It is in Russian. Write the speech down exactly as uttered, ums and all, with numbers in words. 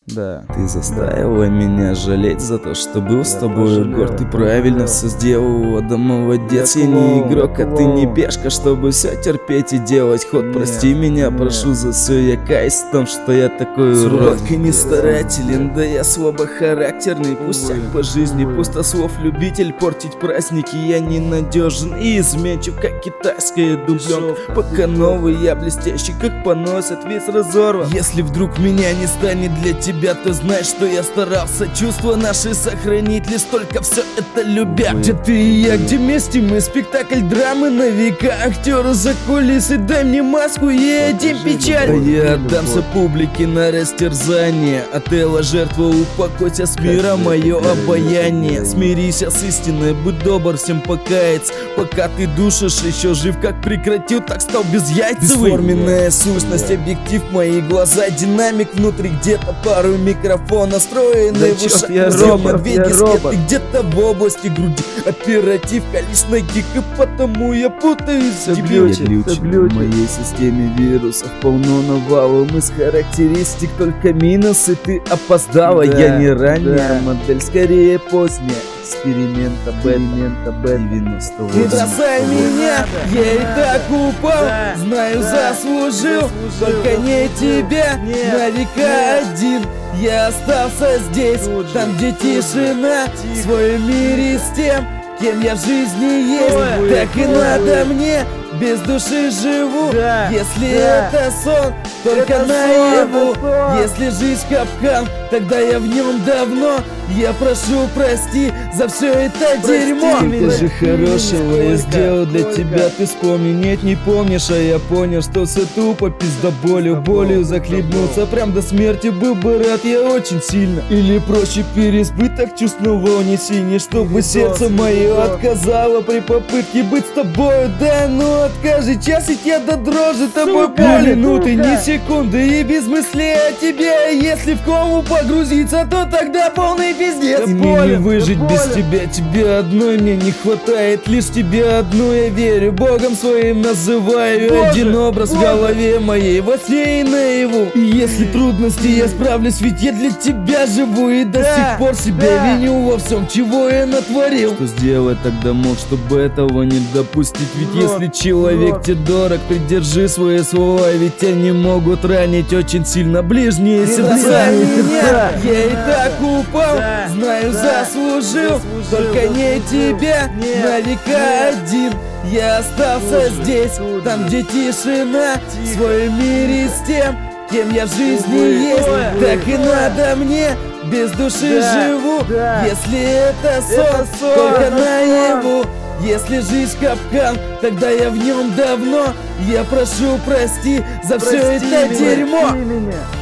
Да. Ты заставила меня жалеть за то, что был с тобой горд. Ты правильно все сделал, Адам, молодец. Я не игрок, а ты не пешка, чтобы все терпеть и делать ход. Прости меня, прошу за все, я каюсь в том, что я такой урод. Только не старателен, да я слабохарактерный. Пустяк по жизни, пустослов любитель портить праздники. Я ненадежен и изменчив, как китайская дубленка. Пока новый, я блестящий, как поносят, весь разорван. Если вдруг меня не станет для тебя, то знай, что я старался чувства наши сохранить, лишь только все это любя. Где ты и я, где вместе мы, спектакль драмы на века. Актеры за кулисы, дай мне маску, ей один печаль. Да я отдамся публике на растерзание, а тело жертва, упокойся с мира мое обаяние. Смирись с истиной, будь добр, всем покаяться. Пока ты душишь, еще жив, как прекратил, так стал безяйцевый. Бесформенная сущность, объектив, мои глаза, динамик внутри, где-то пару микрофон настроенный в ушах. Я робот, я робот. Где-то в области груди оперативка лишь на гиг, и потому я путаюсь в тебе. В моей системе вирусов полно навалом из характеристик, только минусы, ты опоздала. Да, я не ранняя да. модель, скорее поздняя. Эксперимента Б, девяносто восемь. Не бросай меня, я и так упал, да, знаю, да, заслужил, заслужил, только не тебя, нет, на века один. Я остался здесь, там где тишина, в своем мире с тем, кем я в жизни есть. Ой, так и ой, надо ой. мне, без души живу. Да, Если да. это сон, только Это наяву. сон, это сон. Если жизнь капкан, тогда я в нем давно. Я прошу, прости за все это Прости дерьмо. меня, Ты же хорошего я Только, сделал для только. тебя, ты вспомни. Нет, не помнишь, а я понял, что все тупо, пиздоболью, болью захлебнуться прям до смерти. Был бы рад я очень сильно. Или проще переизбыток чувств на волне синей, чтобы сердце мое отказало при попытке быть с тобою. Да ну откажи, час и тебя до дрожи тобой болен. Ну ты ни секунды и без мыслей о тебе. Если в кому погрузиться, то тогда полный пиздец. И мне не выжить без тебя, тебя одной мне не хватает. Лишь тебе одну я верю, Богом своим называю. Боже, Один образ Боже. в голове моей, во сне и наяву. И если трудности, я справлюсь, ведь я для тебя живу. И до Да, сих пор себя да. виню во всем, чего я натворил. Что сделать тогда мог, чтобы этого не допустить? Ведь Вот, если человек вот. тебе дорог, придержи свои слова, ведь они могут ранить очень сильно ближние сердца. меня, Я и так упал, Да, знаю, да. заслужил, Заслужил, только не заслужил. тебя, Нет, на века нет. один. Я остался Тут же, здесь, тут там же. где тишина, в Тихо. своем мире с тем, кем я в жизни Увы, есть. увы, Так и увы. надо мне, без души Да, живу. да. Если это сон, Это сон, только это наяву. Если жизнь капкан, тогда я в нем давно. Я прошу, прости за все Прости это меня, дерьмо. прости меня.